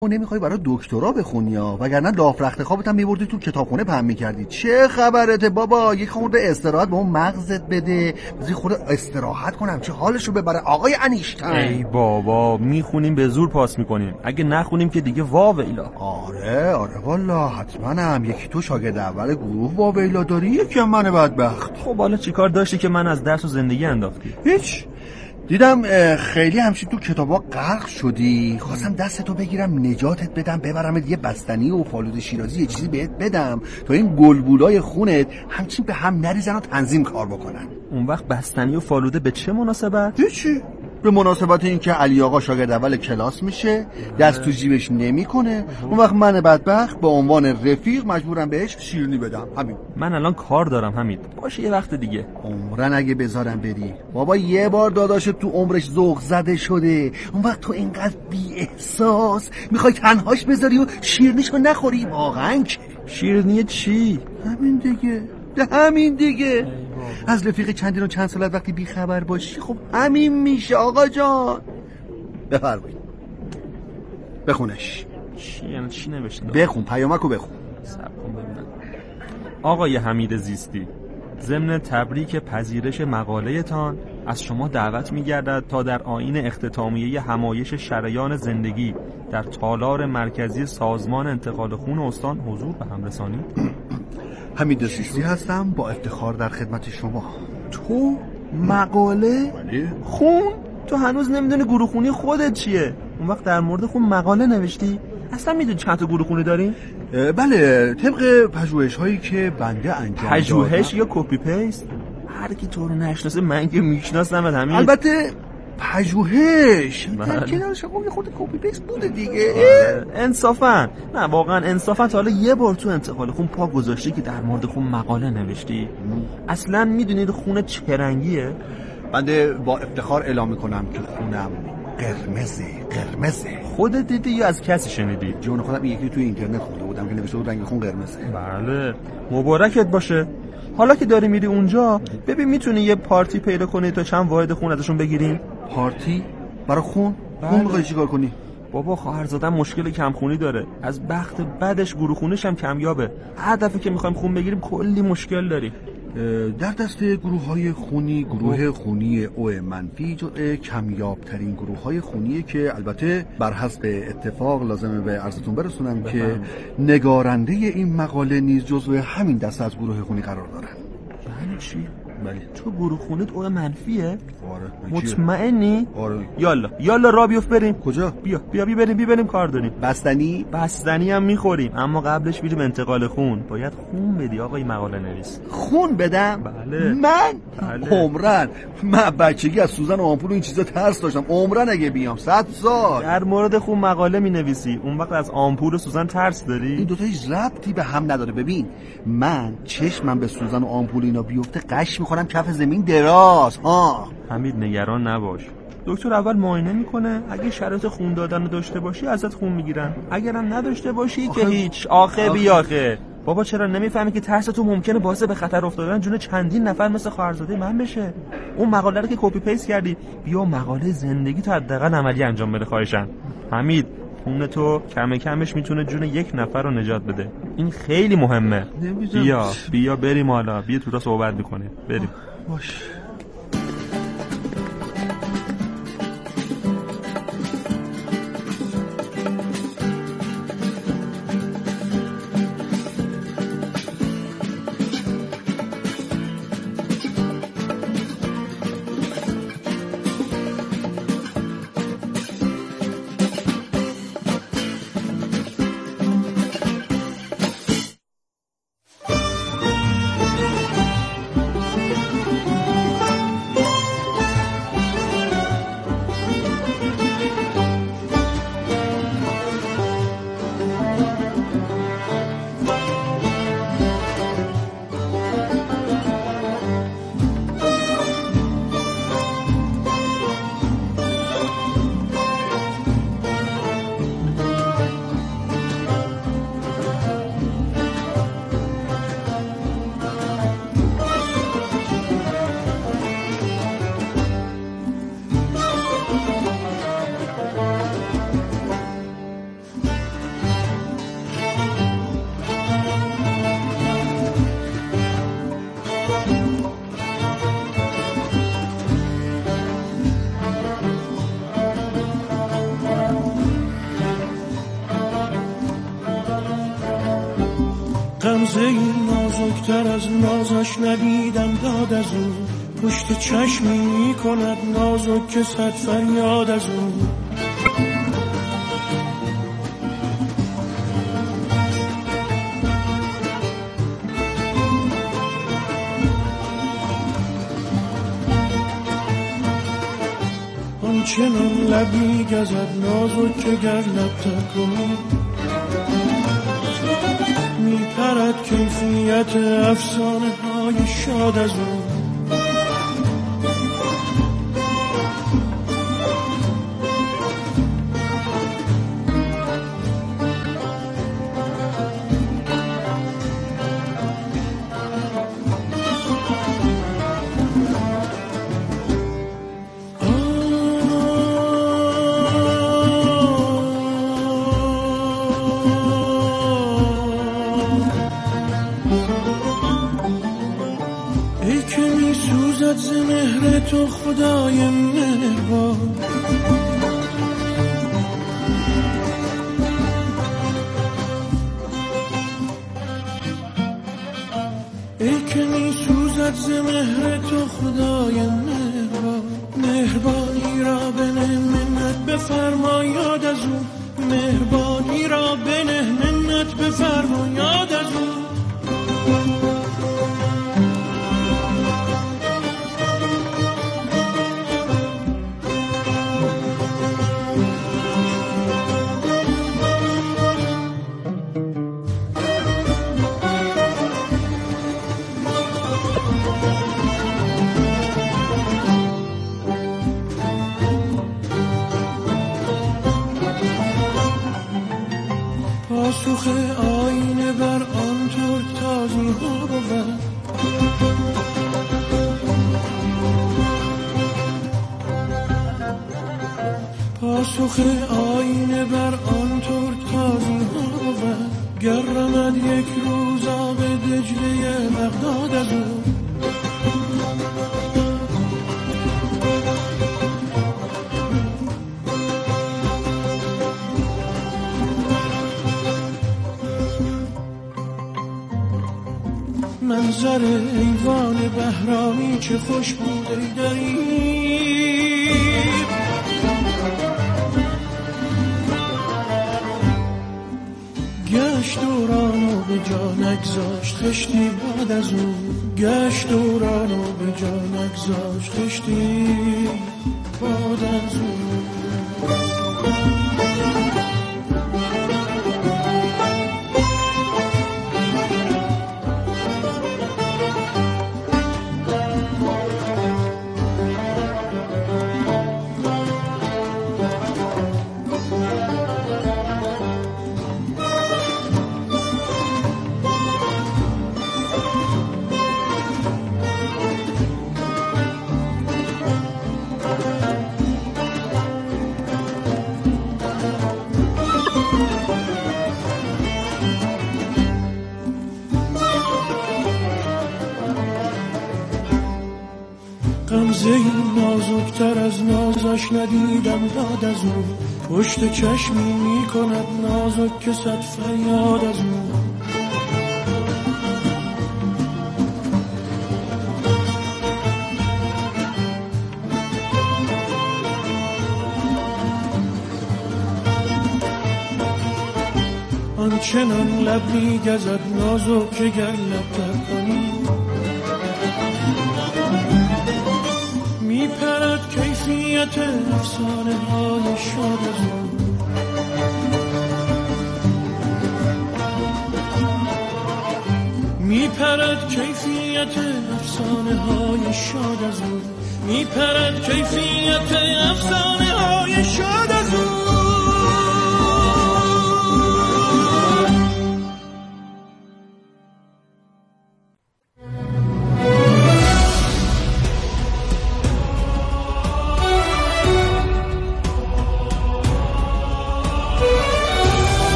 نمیخوای برای دکترا بخونی یا وگرنه لاف رخت خوابت هم میبردی تو کتابخونه پهن میکردی. چه خبرته بابا؟ یک خورده استراحت به اون مغزت بده، بذاری خود استراحت کنم چه حالشو ببره آقای انیشتین. ای بابا میخونیم به زور پاس میکنیم، اگه نخونیم که دیگه واویلا. آره والا حتما هم یکی تو شاگرد اول گروه واویلا داری، یکی هم من بدبخت. خب حالا چیکار داشتی که من از درس و زندگی انداختی؟ هیچ، دیدم خیلی همچین تو کتابا غرق شدی، خواستم دستتو بگیرم نجاتت بدم، ببرمت یه بستنی و فالود شیرازی یه چیزی بهت بدم تا این گلبولای خونت همچین به هم نریزن و تنظیم کار بکنن. اون وقت بستنی و فالوده به چه مناسبت؟ هیچی، به مناسبت این که علی آقا شاگرد اول کلاس میشه، دست تو جیبش نمیکنه، اون وقت من بدبخت به عنوان رفیق مجبورم بهش شیرینی بدم. همین. من الان کار دارم حمید، باشه یه وقت دیگه. عمرن اگه بذارم بری بابا، یه بار داداش تو عمرش ذوق زده شده، اون وقت تو اینقدر بی احساس میخوای تنهاش بذاری و شیرینیشو نخوری؟ واقعا که شیرینی چی؟ همین دیگه از رفیق چندین و چند سالت وقتی بی خبر باشی خب همین میشه آقا جان. بفرمایید بخونش. چی نوشته؟ بخون پیامکو بخون. صبر کن ببینم. آقای حمید زیستی، ضمن تبریک پذیرش مقاله تان از شما دعوت می‌گردد تا در آیین اختتامیه همایش شریان زندگی در تالار مرکزی سازمان انتقال خون استان حضور به هم رسانید. حمید زیستی هستم، با افتخار در خدمت شما. تو مقاله؟ خون؟ تو هنوز نمیدونی گروه خونی خودت چیه؟ اون وقت در مورد خون مقاله نوشتی؟ اصلا میدونی چند تا گروه خونی داریم؟ بله، طبق پژوهش هایی که بنده انجام دادم. پژوهش یا کپی پیست؟ هر کی تو رو نشناسه من که میشناسم همین. البته پژوهش در کنار شما خود کپی پیست بوده دیگه. انصافا نه، واقعا انصافا تا حالا یه بار تو انتقال خون پا گذاشتی که در مورد خون مقاله نوشتی؟ اصلا میدونید خون چه رنگیه؟ بنده با افتخار اعلام میکنم که خونم قرمزه. خودت دیدی یا از کسی شنیدی؟ جون خودم یکی توی اینترنت خونده بودم که نوشته بود رنگ خون قرمزه. بله، مبارکت باشه. حالا که داری میری اونجا ببین میتونی یه پارتی پیدا کنی تا چند واحد خون ازشون بگیریم. پارتی برای خون؟ خون میخوای چیکار کنی؟ بابا خواهرزادم مشکل کمخونی داره، از بخت بعدش گروه خونش هم کمیابه. هر دفعه که میخوایم خون بگیریم کلی مشکل داری. در دسته گروه‌های خونی گروه خونی او منفی جزء کمیاب‌ترین گروه‌های خونیه که البته بر حسب اتفاق لازمه به عرضتون برسونم که نگارنده این مقاله نیز جزء همین دسته از گروه خونی قرار دارن. یعنی چی؟ بله. تو گروه خونت او منفیه؟ آره. مطمئنی؟ آره. یالا را بیفت بریم. کجا؟ بیا بریم کار داریم. بستنی هم میخوریم، اما قبلش میریم انتقال خون. باید خون بدی آقای مقاله نویس. خون بدم؟ بله. من؟ بله. عمرن من بچگی از سوزن و آمپول و این چیزا ترس داشتم. عمرن اگه بیام 100 سال در مورد خون مقاله مینویسی، اون وقت از آمپول و سوزن ترس داری؟ این دوتا هیچ ربطی به هم نداره. ببین من چشمم به سوزن و آمپول اینا بیفته قش میخورم کف زمین دراز. حمید نگران نباش، دکتر اول معاینه میکنه، اگه شرایط خون دادن رو داشته باشی ازت خون میگیرن، اگرم نداشته باشی که هیچ. آخه بابا چرا نمیفهمی که ترس تو ممکنه باعث به خطر افتادن جون چندین نفر مثل خواهرزاده من بشه؟ اون مقاله رو که کپی پیست کردی، بیا مقاله زندگی تو حداقل عملی انجام بده خواهشن. حمید خون تو کمش میتونه جون یک نفر رو نجات بده، این خیلی مهمه. بیا بریم حالا، بیا تو را صحبت میکنیم. بریم. باش. غمزه نازکتر از نازش ندیدم داد از او، پشت چشمی می کند نازک که صد فریاد از او. آنچنان لبی گزد نازک که گر لب تکنی، می پرد کیفیت افسانه های شاد از او. ز مهر تو خدای مهربان، ای که می سوزد ز مهر تو خدای مهربان. مهربانی را بنه منت بفرما یاد از او، مهربانی را بنه منت بفرما یاد از او. پاسخ آینه بر آن ترک تازی ها بود، پاسخ آینه بر آن ترک تازی ها بود. گر رمد یک روز آب دجله بغداد از او، منظر ایوان بهرامی چه خوش بود ای دریغ. گشت دوران و به جا نگذاشت خشتی باد از او، گشت دوران و به جا نگذاشت خشتی باد از او. غمزه نازکتر از نازش ندیدم داد از او، پشت چشمی می کند نازک که صد فریاد از او. آنچنان لب می گزد نازک که گر لب تکنی، می پرد کیفیت افسانه های شاد از او. می پرد کیفیت افسانه های شاد از او، می پرد کیفیت افسانه های شاد از او.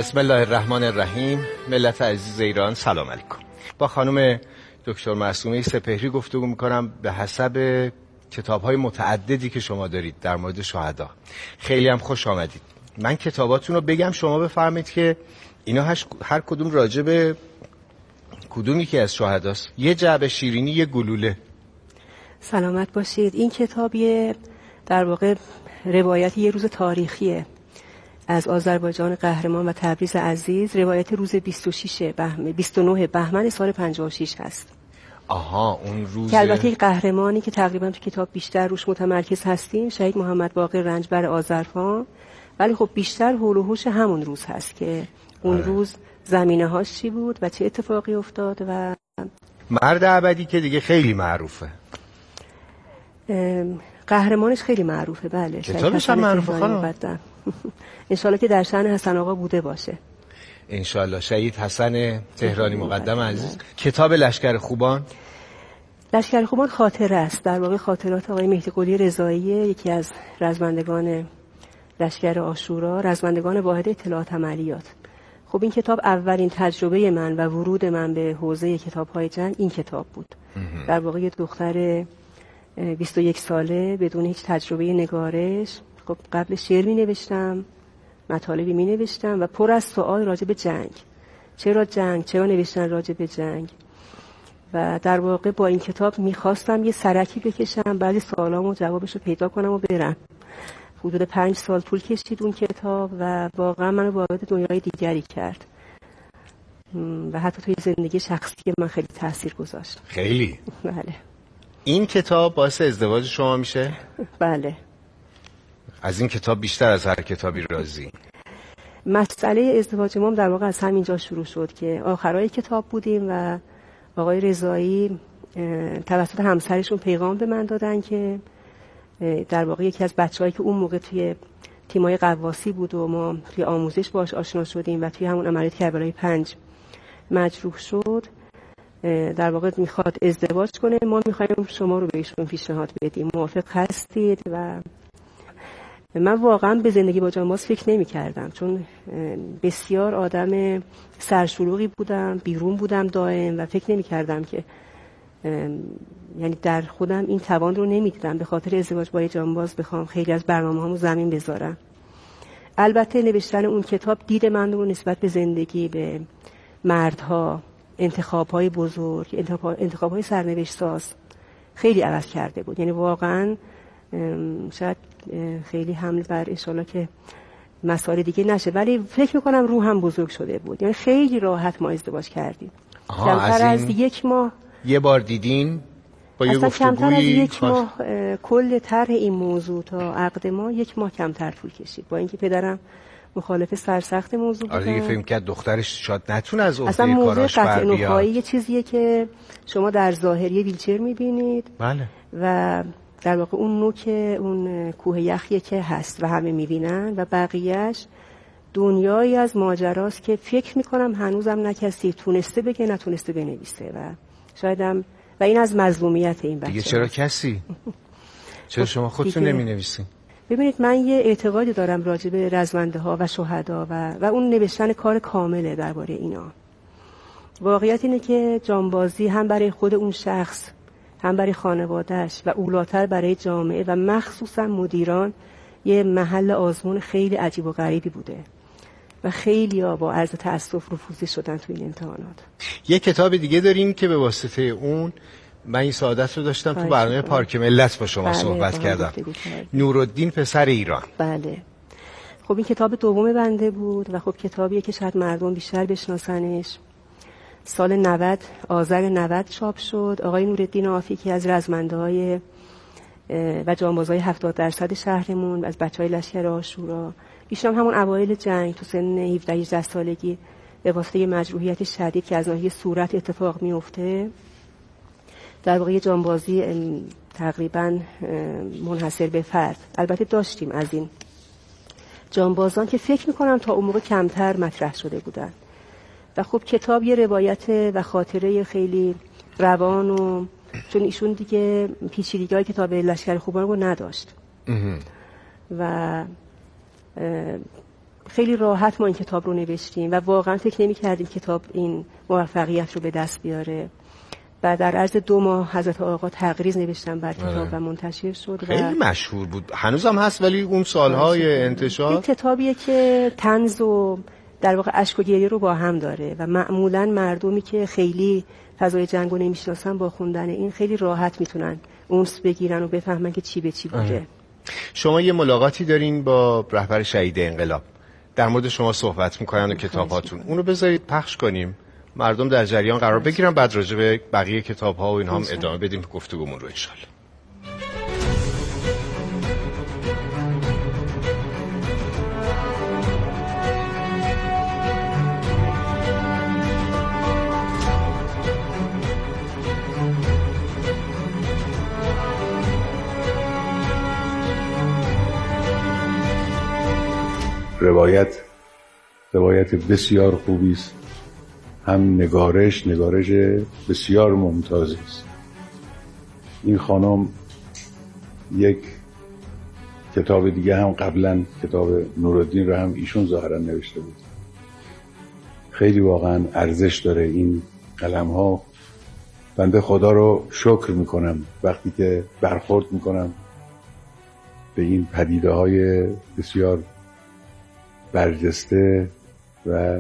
بسم الله الرحمن الرحیم. ملت عزیز ایران سلام علیکم. با خانم دکتر معصومه سپهری گفتگو میکنم به حسب کتاب‌های متعددی که شما دارید در مورد شهدا. خیلی هم خوش آمدید. من کتاباتون رو بگم شما بفرمایید که اینا هر کدوم راجع به کدومی که از شهداست. یه جعبه شیرینی، یه گلوله. سلامت باشید. این کتابیه در واقع روایت یه روز تاریخیه از آذربایجان قهرمان و تبریز عزیز. روایت روز 29 بهمن سال 56 هست. آها، اون روز که البته قهرمانی که تقریبا تو کتاب بیشتر روش متمرکز هستیم شهید محمد باقر رنجبر آذرخان، ولی خب بیشتر حول و حوش همون روز هست که اون روز زمینه هاش چی بود و چه اتفاقی افتاد. و مرد ابدی که دیگه خیلی معروفه، قهرمانش خیلی معروفه. بله، کتابش هم معروفه خانم. انشالله که در شأن حسن آقا بوده باشه. انشالله. شهید حسن تهرانی مقدم عزیز. کتاب لشکر خوبان. لشکر خوبان خاطره است، در واقع خاطرات آقای مهدی قلی رضایی، یکی از رزمندگان لشکر عاشورا، رزمندگان واحد اطلاعات عملیات. خب این کتاب اولین تجربه من و ورود من به حوزه کتاب‌های جنگ این کتاب بود. در واقع یه دختر 21 ساله بدون هیچ تجربه نگارش، خب قبل شعر می نوشتم، مطالبی می نوشتم و پر از سوال راجع به جنگ. چرا جنگ؟ چرا نوشتن راجع به جنگ؟ و در واقع با این کتاب میخواستم یه سرکی بکشم، بعضی سوالامو جوابشو پیدا کنم و برم. حدود 5 سال طول کشید اون کتاب و واقعا منو وارد دنیای دیگری کرد و حتی توی زندگی شخصی من خیلی تاثیر گذاشت. خیلی؟ بله. این کتاب باعث ازدواج شما میشه؟ بله. از این کتاب بیشتر از هر کتابی راضی؟ مسئله ازدواج ما در واقع از همینجا شروع شد که آخرای کتاب بودیم و آقای رضایی توسط همسرشون پیغام به من دادن که در واقع یکی از بچه‌هایی که اون موقع توی تیمای قواسی بود و ما توی آموزش باش آشنا شدیم و توی همون عملیات کربلای 5 مجروح شد، در واقع میخواد ازدواج کنه. ما میخوایم شما رو بهشون پیشنهاد بدیم، موافق هستید؟ و من واقعا به زندگی با جانباز فکر نمی کردم، چون بسیار آدم سرشلوغی بودم، بیرون بودم دائم و فکر نمی کردم که یعنی در خودم این توان رو نمی دیدم به خاطر ازدواج با جانباز بخوام خیلی از برنامه‌هامو زمین بذارم. البته نوشتن اون کتاب دید من رو نسبت به زندگی، به مردها، انتخاب‌های بزرگ، انتخاب‌های سرنوشت ساز خیلی عوض کرده بود. یعنی واقعا شاید خیلی حمل بر انشالله که مسائل دیگه نشه، ولی فکر میکنم روحم بزرگ شده بود. یعنی خیلی راحت ما ازدواج کردیم. کمتر از 1 ماه یه بار دیدین با یه گفتگویی؟ کمتر از 1 ماه کل طرح این موضوع تا عقد ما 1 ماه کمتر طول کشید، با اینکه پدرم مخالف سرسخت موضوع بود. آره دیگه، فکر کرد دخترش شاید نتونه از اصلا عهده موضوع کاراش بر قطع بیاد. نخایی یه چیزیه که شما در ظاهر یه ویلچر میبینید. بله. و در واقع اون نوک اون کوه یخیه که هست و همه میبینن و بقیهش دنیایی از ماجراست که فکر میکنم هنوزم نه کسی تونسته بگه نتونسته بنویسه و شایدم و این از مظلومیت این بچه دیگه. چرا کسی؟ چرا شما خودتون نمی نویسین؟ ببینید من یه اعتقادی دارم راجع به رزمنده ها و شهدا و اون نوشتن کار کامله درباره اینا. واقعیت اینه که جانبازی هم برای خود اون شخص، هم برای خانوادهش و اولاتر برای جامعه و مخصوصا مدیران یه محل آزمون خیلی عجیب و غریبی بوده و خیلی ها با عرض تأسف رفوزی شدن تو این امتحانات. یه کتاب دیگه داریم که به واسطه اون من این سعادت رو داشتم تو برنامه پارک ملت با شما صحبت کردم. نورالدین پسر ایران. بله. خب این کتاب دوم بنده بود و خب کتابیه که شاید مردم بیشتر بشناسنش. سال 90 آذر 90 چاپ شد. آقای نورالدین عافی که از رزمنده‌های و جانبازهای 70% شهرمون، از بچهای لشکر عاشورا، ایشون همون اوایل جنگ تو سن 17-18 سالگی به واسطه مجروحیت شدید که از ناحیه صورت اتفاق میفته، در واقع جانبازی تقریبا منحصر به فرد. البته داشتیم از این جانبازان که فکر میکنم تا اون موقع کمتر مطرح شده بودن و خب کتاب یه روایت و خاطره خیلی روان و چون ایشون دیگه پیچیدگی‌های کتاب لشکر خوبان رو نداشت و خیلی راحت ما این کتاب رو نوشتیم و واقعا فکر نمی‌کردیم کتاب این موفقیت رو به دست بیاره. و در عرض 2 ماه حضرت آقا تقریض نوشتن بر کتاب و منتشر شد. خیلی مشهور بود، هنوزم هست، ولی اون سالهای انتشار این کتابیه که طنز و در واقع اشک و گریه رو با هم داره و معمولا مردمی که خیلی فضای جنگ رو نمیشناسن با خوندن این خیلی راحت میتونن اونس بگیرن و بفهمن که چی به چی بوده. شما یه ملاقاتی دارین با رهبر شهید انقلاب، در مورد شما صحبت میکنن و کتاباتون، اونو بذارید پخش کنیم، مردم در جریان قرار بگیرن، بعد راجع به بقیه کتاب‌ها و اینها هم ادامه بدیم گفتگومون رو ان شاءالله. روایت بسیار خوبی است، هم نگارش بسیار ممتازی است. این خانم یک کتاب دیگه هم قبلا، کتاب نورالدین رو هم ایشون ظاهرا نوشته بود. خیلی واقعا ارزش داره این قلم ها. بنده خدا رو شکر میکنم وقتی که برخورد میکنم به این پدیده های بسیار برجسته و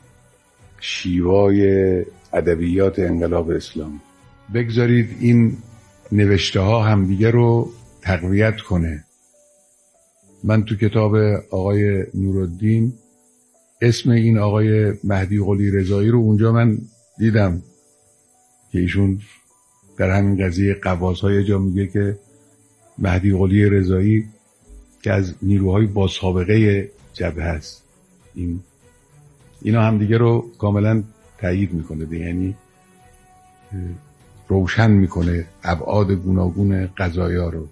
شیوای ادبیات انقلاب اسلامی. بگذارید این نوشته ها همدیگه رو تقویت کنه. من تو کتاب آقای نورالدین اسم این آقای مهدی قلی رضایی رو اونجا من دیدم که ایشون در همین قضیه قواس‌های جا میگه که مهدی قلی رضایی که از نیروهای با سابقه جبهه است. اینا هم دیگه رو کاملا تایید میکنه، یعنی روشن میکنه ابعاد گوناگون قضایا رو.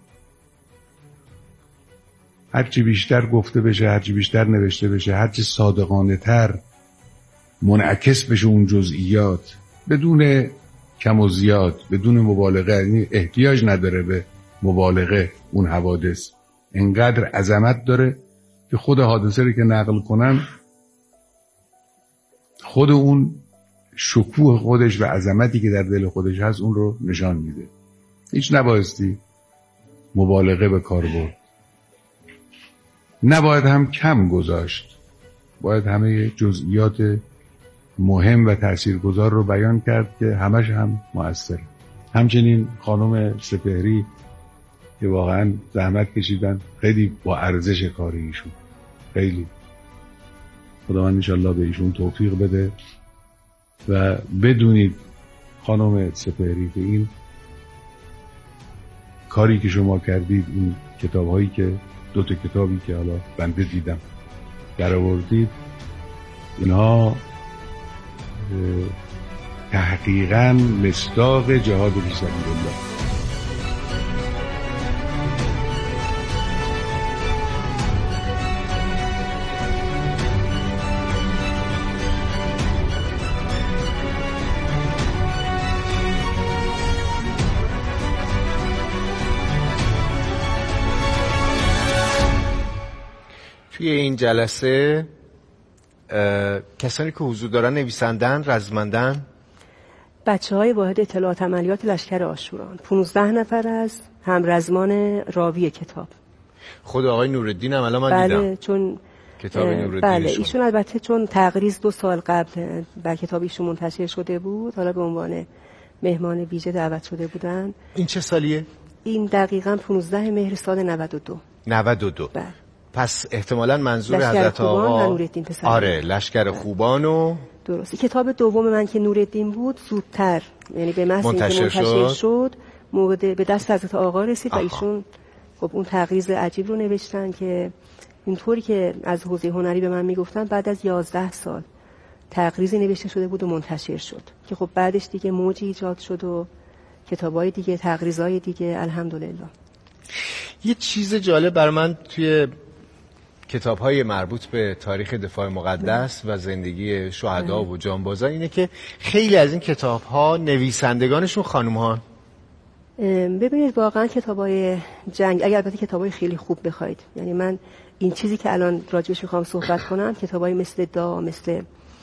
هرچی بیشتر گفته بشه، هرچی بیشتر نوشته بشه، هرچی صادقانه تر منعکس بشه اون جزئیات بدون کم و زیاد، بدون مبالغه، یعنی احتیاج نداره به مبالغه. اون حوادث انقدر عظمت داره که خود حادثه رو که نقل کنن، خود اون شکوه خودش و عظمتی که در دل خودش هست اون رو نشان میده. هیچ نبایستی مبالغه به کار برد، نباید هم کم گذاشت، باید همه جزئیات مهم و تاثیرگذار رو بیان کرد که همش هم مؤثر. همچنین خانم سپهری که واقعا زحمت کشیدن، خیلی با ارزش کار ایشون، خیلی. خداوند انشالله به ایشون توفیق بده و بدونید خانم سپهری که این کاری که شما کردید، این کتاب‌هایی که 2 کتابی که حالا بنده دیدم در آوردید، اینها تحقیقاً مصداق جهاد فی سبیل الله. توی این جلسه کسانی که حضور دارن نویسندن، رزمندن؟ بچه‌های واحد اطلاعات عملیات لشکر آشوران، 15 نفر از همرزمان راوی کتاب. خود آقای نورالدین هم الان من دیدم. بله، چون کتاب نورالدین بله ایشون البته چون تقریض 2 سال قبل بر کتاب ایشون منتشر شده بود، حالا به عنوان مهمان ویژه دعوت شده بودن. این چه سالیه؟ این دقیقاً 15 مهر سال 92. 92. بله. پس احتمالاً منظور حضرت آقا آره لشکر خوبان و درسته. کتاب دوم من که نورالدین بود زودتر، یعنی به محض اینکه منتشر شد موعد به دست حضرت آقا رسید و ایشون خب اون تقریض عجیب رو نوشتن که اینطوری که از حوزه هنری به من میگفتن بعد از 11 سال تقریضی نوشته شده بود و منتشر شد که خب بعدش دیگه موجی ایجاد شد و کتابای دیگه، تقریضای دیگه، الحمدلله. یه چیز جالب بر من توی کتاب‌های مربوط به تاریخ دفاع مقدس و زندگی شهدا و جانبازان اینه که خیلی از این کتاب‌ها نویسندگانشون خانم‌هان. ببینید واقعا کتابای جنگ، اگر البته کتابای خیلی خوب بخواید، یعنی من این چیزی که الان راجبش میخوام صحبت کنم، کتابای مثل دا، مثل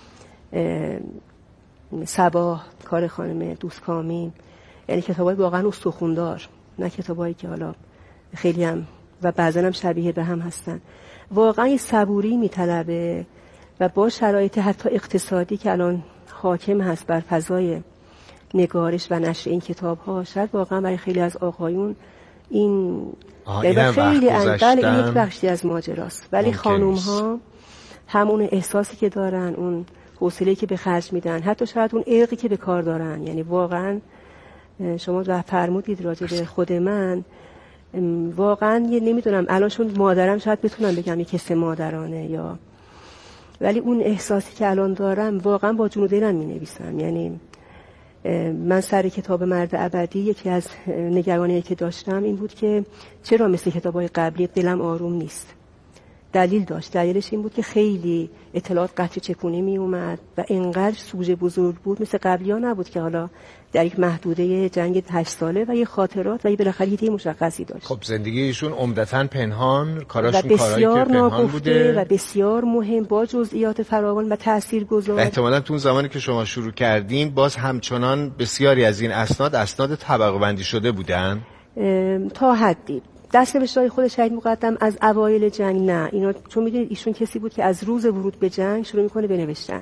صباح، کار خانم دوستکامین، یعنی کتابای واقعا استخوندار، نه کتابایی که حالا خیلی هم و بعضا هم شبیه به هم هستن. واقعا یه صبوری میطلبه و با شرایط حتی اقتصادی که الان حاکم هست بر فضای نگارش و نشر این کتاب ها، شاید واقعا برای خیلی از آقایون این خیلی انقل این یک بخشی از ماجراست، ولی خانوم ها همون احساسی که دارن، اون حوصله‌ای که به خرج میدن، حتی شاید اون عرقی که به کار دارن، یعنی واقعا شما فرمودید راجع به خود من، واقعا یه نمیدونم الان چون مادرم شاید بتونم بگم یه کس مادرانه یا، ولی اون احساسی که الان دارم واقعا با جون و دلم می‌نویسم. یعنی من سر کتاب مرد ابدی یکی از نگرانی‌هایی که داشتم این بود که چرا مثل کتاب‌های قبلی دلم آروم نیست. دلیل داشت، دلیلش این بود که خیلی اطلاعات قطع چکونی می اومد و انقدر سوژه بزرگ بود، مثل قبلی‌ها نبود که حالا در یک محدوده جنگ 8 ساله و یه خاطرات و یه بالاخره یه مشخصی داشت. خب زندگیشون عمدتاً پنهان، کاراشون کارایی که پنهان بوده و بسیار مهم با جزئیات فراوان و تاثیرگذار. احتمالاً تو اون زمانی که شما شروع کردین باز همچنان بسیاری از این اسناد طبقه بندی شده بودن تا حدی. دست‌نوشته‌های خود شهید مقدم از اوایل جنگ نه، اینا چون میدونید ایشون کسی بود که از روز ورود به جنگ شروع میکنه به نوشتن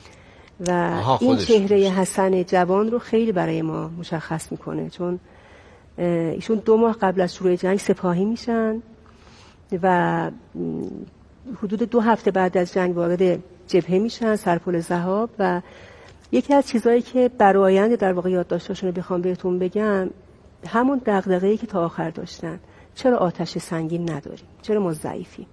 و این چهره حسن جوان رو خیلی برای ما مشخص میکنه، چون ایشون 2 ماه قبل از شروع جنگ سپاهی میشن و حدود 2 هفته بعد از جنگ وارد جبهه میشن، سرپل ذهاب. و یکی از چیزایی که برای آینده در واقع یادداشتاشون رو بخوام بهتون بگم، همون دغدغه‌ای که تا آخر داشتن، چرا آتش سنگین نداریم، چرا ما ضعیفیم،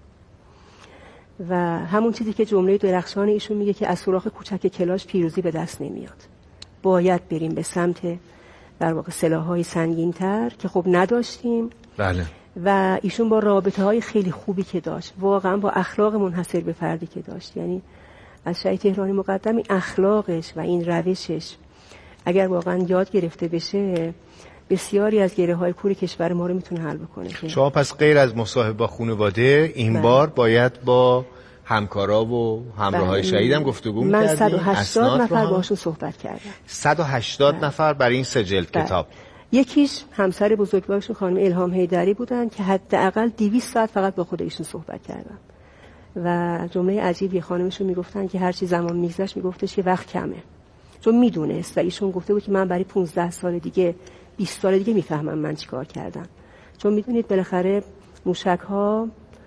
و همون چیزی که جمله درخشان ایشون میگه که از سوراخ کوچک کلاش پیروزی به دست نمیاد، باید بریم به سمت در واقع سلاح‌های سنگین‌تر که خب نداشتیم. بله. و ایشون با رابطه‌های خیلی خوبی که داشت، واقعا با اخلاق منحصر به فردی که داشت، یعنی از شهید تهرانی مقدم این اخلاقش و این روشش اگر واقعا یاد گرفته بشه، بسیاری از گره‌های کور کشور ما رو میتونه حل بکنه. شما پس غیر از مصاحبه با خانواده این بار باید با همکارا و همراهای شهیدم گفتگو می‌کردین؟ من 180 نفر باهاشون صحبت کردم. 180 نفر برای این 3 جلد کتاب. یکیش همسر بزرگوارشون خانم الهام حیدری بودن که حداقل 200 ساعت فقط با خود ایشون صحبت کردم و جمله عجیبی خانمشون میگفتن که هر چی زمان میگذشت میگفتش که وقت کمه، چون میدونست و ایشون گفته بود که من برای 15 سال دیگه 20 سال دیگه میفهمم من چی کار کردم، چون میدونید بالاخره موشک ها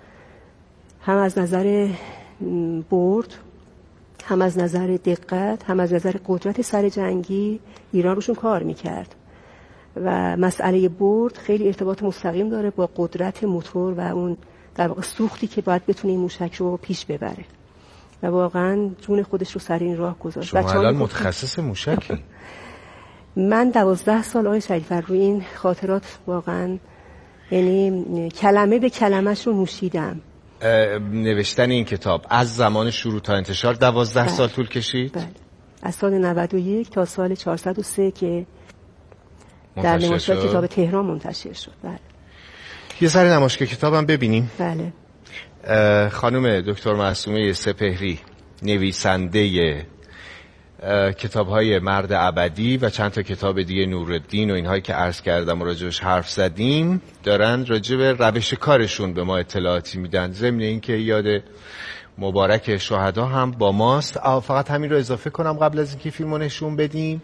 هم از نظر برد، هم از نظر دقت، هم از نظر قدرت سر جنگی ایران روشون کار میکرد و مسئله برد خیلی ارتباط مستقیم داره با قدرت موتور و اون در واقع سوختی که باید بتونه این موشک رو پیش ببره و واقعا جون خودش رو سر این راه گذاشت. شما الان متخصص موشکی؟ من 12 سال آقای شریف‌فر روی این خاطرات واقعا یعنی کلمه به کلمه‌ش رو نوشیدم. نوشتن این کتاب از زمان شروع تا انتشار 12 سال طول کشید؟ بله. از سال 91 تا سال 403 که در نمایشگاه کتاب تهران منتشر شد. بله. یه سری نمایشگاه کتابم ببینیم. بله. خانم دکتر معصومه سپهری نویسنده کتاب‌های مرد ابدی و چند تا کتاب دیگه نورالدین و اینهایی که عرض کردم و راجبش حرف زدیم، دارن راجب روش کارشون به ما اطلاعاتی میدن. ضمن این که یاد مبارک شهدا هم با ماست. فقط همین رو اضافه کنم قبل از اینکه فیلمو نشون بدیم،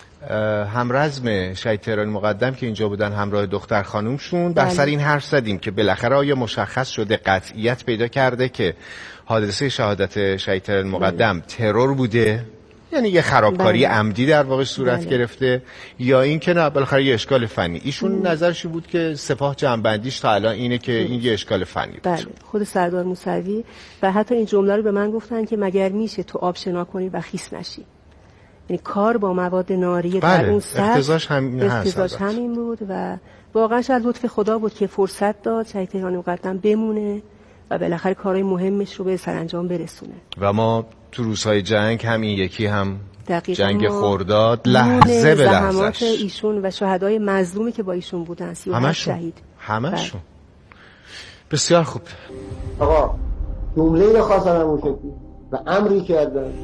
همرزم شهید تهرانی مقدم که اینجا بودن همراه دختر خانومشون، بر سر این حرف زدیم که بالاخره آیا مشخص شده، قطعیت پیدا کرده که حادثه شهادت شهید تهرانی مقدم ترور بوده، یعنی یه خرابکاری عمدی در واقع صورت گرفته، یا این که نه بالاخره یه اشکال فنی. ایشون نظرشی بود که سپاه جنبندیش تا الان اینه که این یه اشکال فنی بود. بله. خود سردار موسوی و حتی این جمله رو به من گفتن که مگر میشه تو آب شنا کنی و خیس نشی، یعنی کار با مواد ناری در اون سطح اقتضاش همین بود و واقعا شاید لطف خدا بود که فرصت داد شهید تهرانی مقدم بمونه و بالاخره کارهای مهمش رو به سرانجام برسونه. و ما تو روزهای جنگ هم این یکی هم جنگ خرداد لحظه به لحظه‌اش ایشون و شهدای مظلومی که با ایشون بودن 38 شهید همشون. بسیار خوب آقا، جمله‌ای رو خواستن همون شکلی و امری کردن.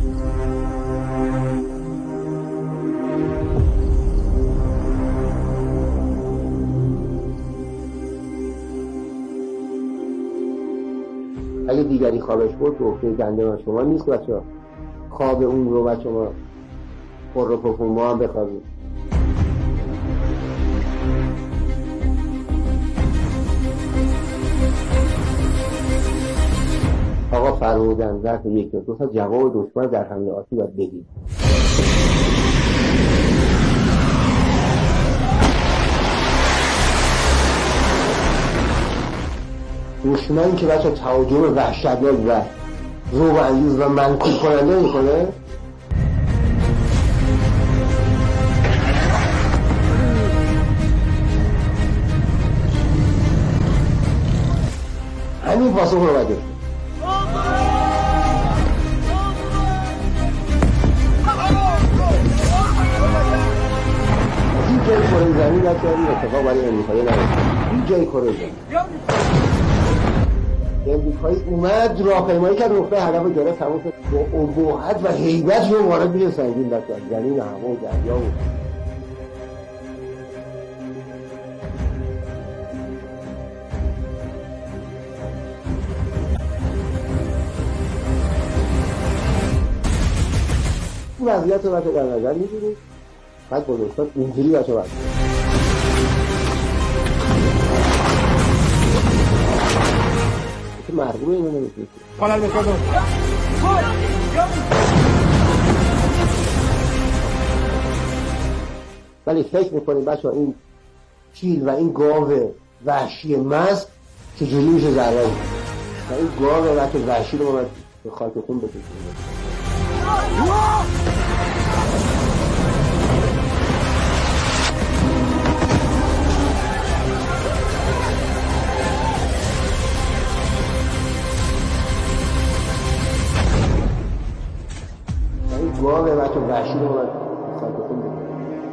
اگه دیگری خوابش بود دوخته گندم شما نیست بچه، خواب اون رو بچه ما پر رو پکون ما هم بخوابیم. آقا فرمودن ظرف یک تا دو ساعت جواب دشمن در حمله آتی باید بدید. دشمن که بچه تهاجم وحشتناک و روب‌انگیز و منکوب کننده میکنه، همین پاسخ رو بده. این جای کره زمین بچه این اتفاق برای امریکایی نمیشه. این جای کره زمین امریکایی اومد راهپیمایی کرد، نقطه هدف رو گرفت، تمام شد. با ابهت و هیبت رو وارد میشه سنگین بچه زمین هوا و دریا بود. این وضعیت رو بچه در نظر میگیرید، بعد با دستان اینجوری بچه باید مرگومه اینو نمیتونید خالل بکنم. ولی فکر میکنیم بچه این چیل و این گاو وحشی مست چجوری میشه ذره و این گاو وحشی رو باید به خاکتون بکشیم. گاوه بچه وحشی رو باید خاکتون بکنیم.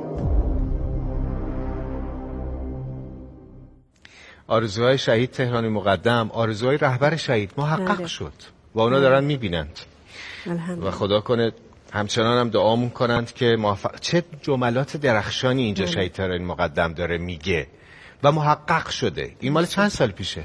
آرزوهای شهید تهرانی مقدم، آرزوهای رهبر شهید محقق شد و اونا دارن میبینند و خدا کنه همچنان هم دعامون کنند که چه جملات درخشانی اینجا شهید تهرانی مقدم داره میگه و محقق شده. این مال چند سال پیشه؟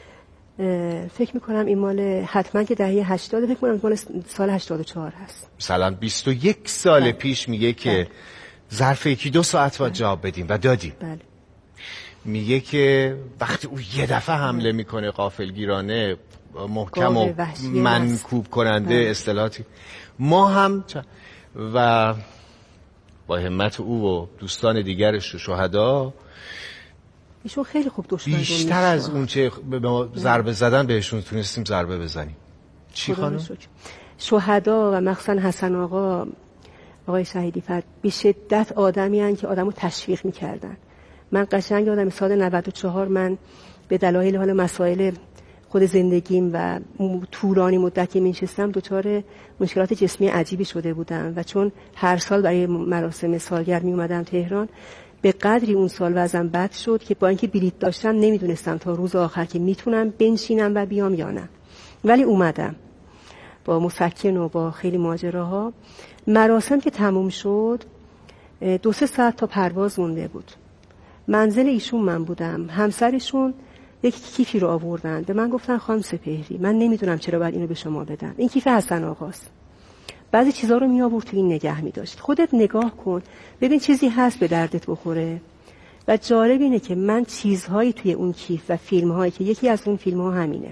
فکر میکنم این مال حتما که دهه 80 فکر کنم مال سال 84 هست. مثلا 21 سال پیش میگه که ظرف یکی دو ساعت باید جواب بدیم و دادیم. بله. میگه که وقتی او یه دفعه حمله میکنه غافلگیرانه محکم و منکوب کننده اصطلاحاتی، ما هم و با همت او و دوستان دیگرش و شهدا ایشون خیلی خوب دشمن بیشتر از اون چه ضربه زدن بهشون تونستیم ضربه بزنیم. چی خانم؟ شهدا و مخصوصا حسن آقای شهیدی فرد به شدت آدمی هستند که آدمو تشویق میکردن. من قشنگ آدم سال 94 من به دلایل حال مسائل خود زندگیم و طولانی مدت که می‌نشستم دچار مشکلات جسمی عجیبی شده بودم و چون هر سال برای مراسم سالگرد می اومدم تهران، به قدری اون سال وضعم بد شد که با اینکه بلیط داشتم نمیدونستم تا روز آخر که میتونم بنشینم و بیام یا نه. ولی اومدم با مسکن و با خیلی ماجراها. مراسم که تموم شد 2-3 ساعت تا پرواز مونده بود. منزل ایشون من بودم، همسرشون یک کیفی رو آوردن به من گفتن خانم سپهری من نمیدونم چرا باید اینو به شما بدم، این کیف حسن آقاست. بعضی چیزا رو می آورد تو این نگه می داشت. خودت نگاه کن ببین چیزی هست به دردت بخوره. و جالب اینه که من چیزهایی توی اون کیف و فیلم‌هایی که یکی از اون فیلم‌ها همینه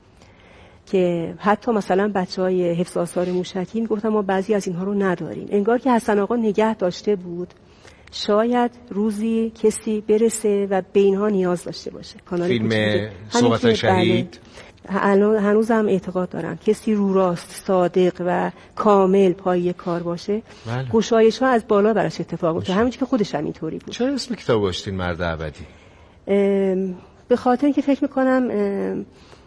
که حتی مثلا بچهای حفظ آثار موشکی میگفتن ما بعضی از اینها رو نداریم، انگار که حسن آقا نگه داشته بود شاید روزی کسی برسه و به اینها نیاز داشته باشه. فیلم صحبت شهید هنوزم اعتقاد دارم کسی رو راست صادق و کامل پای کار باشه گشایش‌ها از بالا براش اتفاق میفته، همونجوری که خودش هم اینطوری بود. چرا اسم کتاب گذاشتین مرد ابدی؟ به خاطر اینکه فکر میکنم